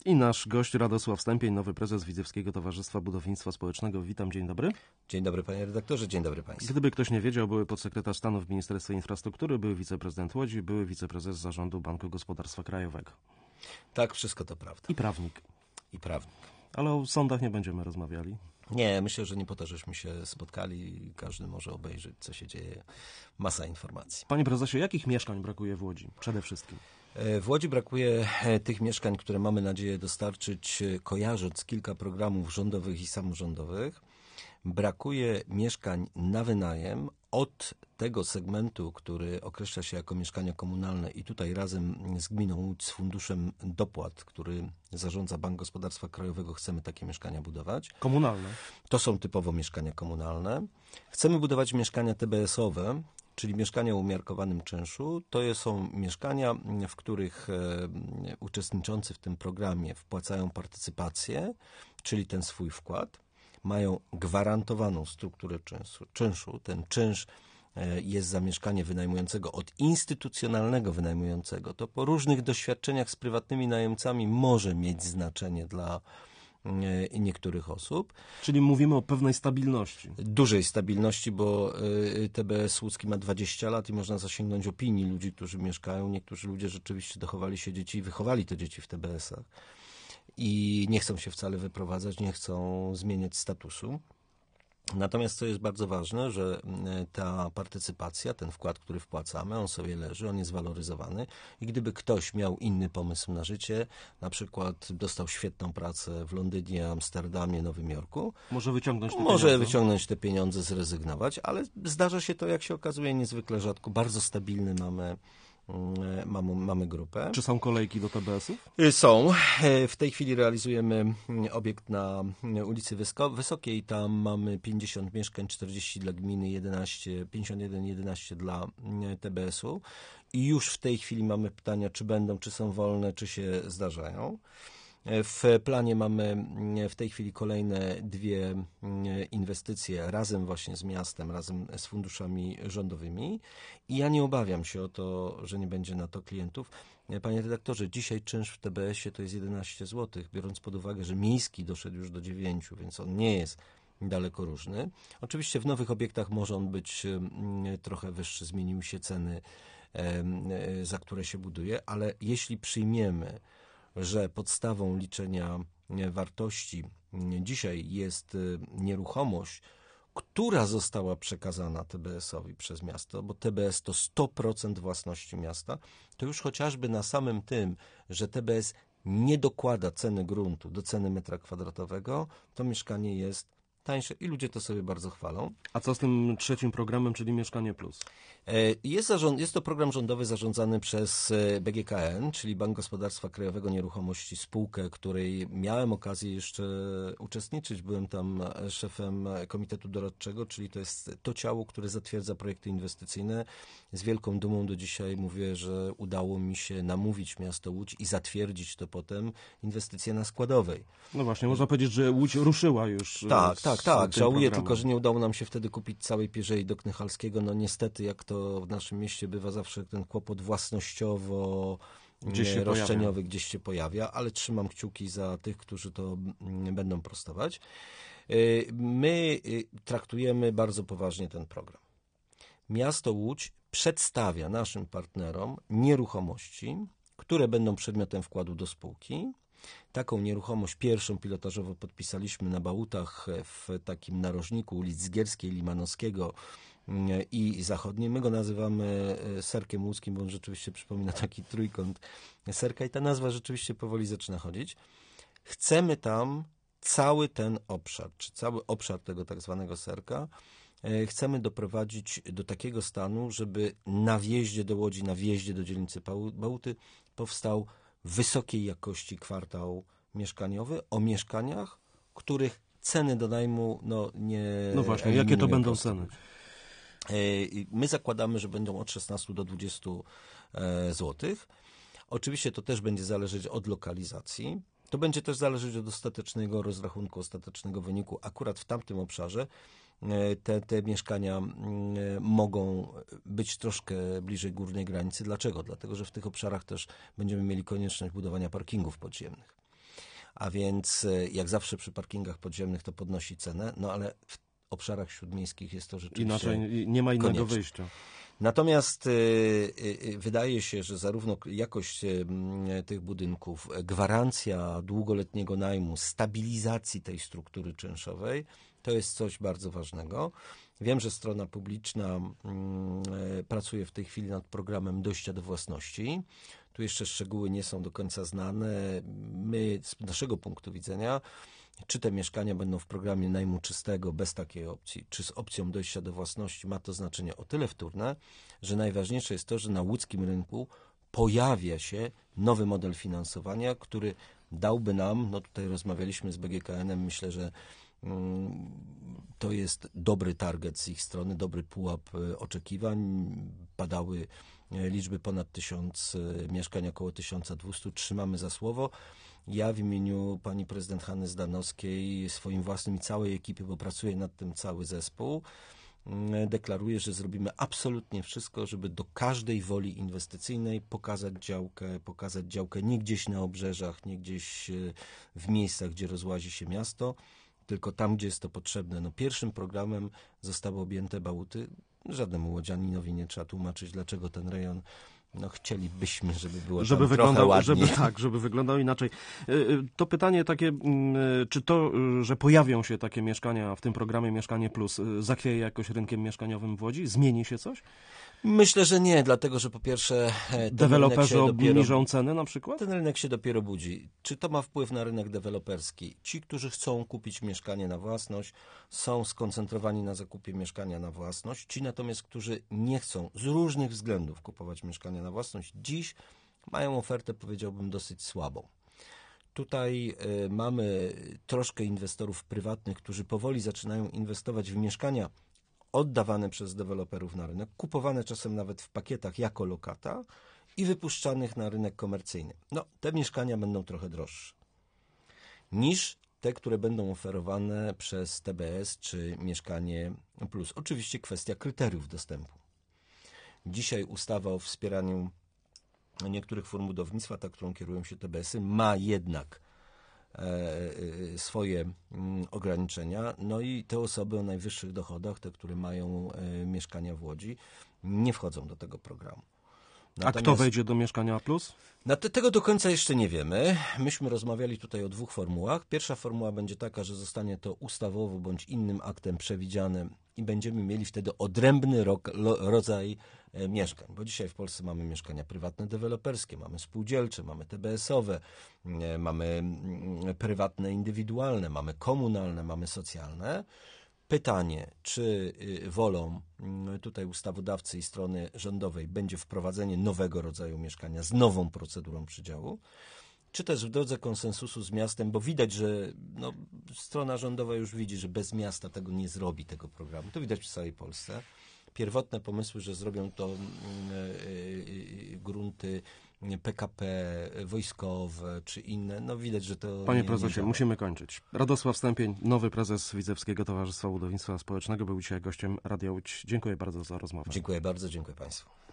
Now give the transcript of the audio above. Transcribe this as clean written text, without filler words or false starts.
I nasz gość Radosław Stępień, nowy prezes Widzewskiego Towarzystwa Budownictwa Społecznego. Witam, dzień dobry. Dzień dobry panie redaktorze, dzień dobry państwu. Gdyby ktoś nie wiedział, były podsekretarz stanu w Ministerstwie Infrastruktury, były wiceprezydent Łodzi, były wiceprezes Zarządu Banku Gospodarstwa Krajowego. Tak, wszystko to prawda. I prawnik. I prawnik. Ale o sądach nie będziemy rozmawiali. Nie, myślę, że nie po to, żeśmy się spotkali. Każdy może obejrzeć, co się dzieje. Masa informacji. Panie prezesie, jakich mieszkań brakuje w Łodzi przede wszystkim? W Łodzi brakuje tych mieszkań, które mamy nadzieję dostarczyć, kojarząc kilka programów rządowych i samorządowych. Brakuje mieszkań na wynajem od tego segmentu, który określa się jako mieszkania komunalne i tutaj razem z gminą Łódź, z funduszem dopłat, który zarządza Bank Gospodarstwa Krajowego, chcemy takie mieszkania budować. Komunalne? To są typowo mieszkania komunalne. Chcemy budować mieszkania TBS-owe, czyli mieszkania o umiarkowanym czynszu. To są mieszkania, w których uczestniczący w tym programie wpłacają partycypację, czyli ten swój wkład. Mają gwarantowaną strukturę czynszu. Ten czynsz jest za mieszkanie wynajmującego od instytucjonalnego wynajmującego. To po różnych doświadczeniach z prywatnymi najemcami może mieć znaczenie dla niektórych osób. Czyli mówimy o pewnej stabilności. Dużej stabilności, bo TBS łódzki ma 20 lat i można zasięgnąć opinii ludzi, którzy mieszkają. Niektórzy ludzie rzeczywiście dochowali się dzieci i wychowali te dzieci w TBS-ach. I nie chcą się wcale wyprowadzać, nie chcą zmieniać statusu. Natomiast co jest bardzo ważne, że ta partycypacja, ten wkład, który wpłacamy, on sobie leży, on jest waloryzowany i gdyby ktoś miał inny pomysł na życie, na przykład dostał świetną pracę w Londynie, Amsterdamie, Nowym Jorku, może wyciągnąć te pieniądze, zrezygnować, ale zdarza się to, jak się okazuje, niezwykle rzadko. Bardzo stabilny mamy grupę. Czy są kolejki do TBS-ów? Są. W tej chwili realizujemy obiekt na ulicy Wysokiej. Tam mamy 50 mieszkań, 40 dla gminy, 11 dla TBS-u. I już w tej chwili mamy pytania, czy będą, czy są wolne, czy się zdarzają. W planie mamy w tej chwili kolejne 2 inwestycje razem właśnie z miastem, razem z funduszami rządowymi i ja nie obawiam się o to, że nie będzie na to klientów. Panie redaktorze, dzisiaj czynsz w TBS-ie to jest 11 zł, biorąc pod uwagę, że miejski doszedł już do 9, więc on nie jest daleko różny. Oczywiście w nowych obiektach może on być trochę wyższy, zmieniły się ceny, za które się buduje, ale jeśli przyjmiemy, że podstawą liczenia wartości dzisiaj jest nieruchomość, która została przekazana TBS-owi przez miasto, bo TBS to 100% własności miasta, to już chociażby na samym tym, że TBS nie dokłada ceny gruntu do ceny metra kwadratowego, to mieszkanie jest tańsze i ludzie to sobie bardzo chwalą. A co z tym trzecim programem, czyli Mieszkanie Plus? Jest to program rządowy zarządzany przez BGKN, czyli Bank Gospodarstwa Krajowego Nieruchomości, spółkę, której miałem okazję jeszcze uczestniczyć. Byłem tam szefem komitetu doradczego, czyli to jest to ciało, które zatwierdza projekty inwestycyjne. Z wielką dumą do dzisiaj mówię, że udało mi się namówić miasto Łódź i zatwierdzić to potem inwestycje na Składowej. No właśnie, można powiedzieć, że Łódź ruszyła już. Tak. Żałuję tylko, że nie udało nam się wtedy kupić całej Pierzei do Knychalskiego. No niestety, jak to w naszym mieście bywa zawsze ten kłopot własnościowo-roszczeniowy gdzieś się pojawia, ale trzymam kciuki za tych, którzy to będą prostować. My traktujemy bardzo poważnie ten program. Miasto Łódź przedstawia naszym partnerom nieruchomości, które będą przedmiotem wkładu do spółki. Taką nieruchomość pierwszą pilotażowo podpisaliśmy na Bałutach w takim narożniku ulic Zgierskiej, Limanowskiego i Zachodniej. My go nazywamy Serkiem Łódzkim, bo on rzeczywiście przypomina taki trójkąt serka i ta nazwa rzeczywiście powoli zaczyna chodzić. Chcemy tam cały ten obszar, czy cały obszar tego tak zwanego serka chcemy doprowadzić do takiego stanu, żeby na wjeździe do Łodzi, na wjeździe do dzielnicy Bałuty powstał wysokiej jakości kwartał mieszkaniowy o mieszkaniach, których ceny do najmu nie... No właśnie, jakie to będą ceny? My zakładamy, że będą od 16 do 20 zł. Oczywiście to też będzie zależeć od lokalizacji. To będzie też zależeć od ostatecznego rozrachunku, ostatecznego wyniku. Akurat w tamtym obszarze te mieszkania mogą być troszkę bliżej górnej granicy. Dlaczego? Dlatego, że w tych obszarach też będziemy mieli konieczność budowania parkingów podziemnych. a więc jak zawsze przy parkingach podziemnych to podnosi cenę, no ale w obszarach śródmiejskich jest to rzeczywiście Inaczej nie ma innego konieczne. wyjścia. Natomiast wydaje się, że zarówno jakość tych budynków, gwarancja długoletniego najmu, stabilizacji tej struktury czynszowej, to jest coś bardzo ważnego. Wiem, że strona publiczna pracuje w tej chwili nad programem dojścia do własności. Tu jeszcze szczegóły nie są do końca znane. My z naszego punktu widzenia, czy te mieszkania będą w programie najmu czystego, bez takiej opcji, czy z opcją dojścia do własności, ma to znaczenie o tyle wtórne, że najważniejsze jest to, że na łódzkim rynku pojawia się nowy model finansowania, który dałby nam, no tutaj rozmawialiśmy z BGKN-em, myślę, że to jest dobry target z ich strony, dobry pułap oczekiwań. Padały liczby ponad 1000 mieszkań, około 1200. Trzymamy za słowo. Ja w imieniu pani prezydent Hanny Zdanowskiej, swoim własnym i całej ekipy, bo pracuje nad tym cały zespół, deklaruję, że zrobimy absolutnie wszystko, żeby do każdej woli inwestycyjnej pokazać działkę nie gdzieś na obrzeżach, nie gdzieś w miejscach, gdzie rozłazi się miasto, tylko tam, gdzie jest to potrzebne. No, pierwszym programem zostały objęte Bałuty. Żadnemu łodzianinowi nie trzeba tłumaczyć, dlaczego ten rejon, no chcielibyśmy, żeby było żeby tam trochę ładniej. żeby wyglądał inaczej. To pytanie takie, czy to, że pojawią się takie mieszkania w tym programie Mieszkanie Plus, zachwieje jakoś rynkiem mieszkaniowym w Łodzi? Zmieni się coś? Myślę, że nie, dlatego że po pierwsze Deweloperzy obniżą ceny na przykład? ten rynek się dopiero budzi. Czy to ma wpływ na rynek deweloperski? Ci, którzy chcą kupić mieszkanie na własność, są skoncentrowani na zakupie mieszkania na własność. Ci natomiast, którzy nie chcą z różnych względów kupować mieszkania na własność, dziś mają ofertę, powiedziałbym, dosyć słabą. Tutaj mamy troszkę inwestorów prywatnych, którzy powoli zaczynają inwestować w mieszkania oddawane przez deweloperów na rynek, kupowane czasem nawet w pakietach jako lokata i wypuszczanych na rynek komercyjny. No, te mieszkania będą trochę droższe niż te, które będą oferowane przez TBS czy Mieszkanie Plus. Oczywiście kwestia kryteriów dostępu. Dzisiaj ustawa o wspieraniu niektórych form budownictwa, ta, którą kierują się TBS-y, ma jednak swoje ograniczenia, no i te osoby o najwyższych dochodach, te, które mają mieszkania w Łodzi, nie wchodzą do tego programu. A kto wejdzie do Mieszkania Plus? Tego do końca jeszcze nie wiemy. Myśmy rozmawiali tutaj o 2 formułach. Pierwsza formuła będzie taka, że zostanie to ustawowo bądź innym aktem przewidziane i będziemy mieli wtedy odrębny rodzaj mieszkań, bo dzisiaj w Polsce mamy mieszkania prywatne deweloperskie, mamy spółdzielcze, mamy TBS-owe, mamy prywatne indywidualne, mamy komunalne, mamy socjalne. Pytanie, czy wolą tutaj ustawodawcy i strony rządowej będzie wprowadzenie nowego rodzaju mieszkania z nową procedurą przydziału, czy też w drodze konsensusu z miastem, bo widać, że strona rządowa już widzi, że bez miasta tego nie zrobi, tego programu. To widać w całej Polsce. Pierwotne pomysły, że zrobią to grunty PKP, wojskowe czy inne, no widać, że to Panie prezesie, musimy kończyć. Radosław Stępień, nowy prezes Widzewskiego Towarzystwa Budownictwa Społecznego, był dzisiaj gościem Radia Łódź. Dziękuję bardzo za rozmowę. Dziękuję bardzo, dziękuję Państwu.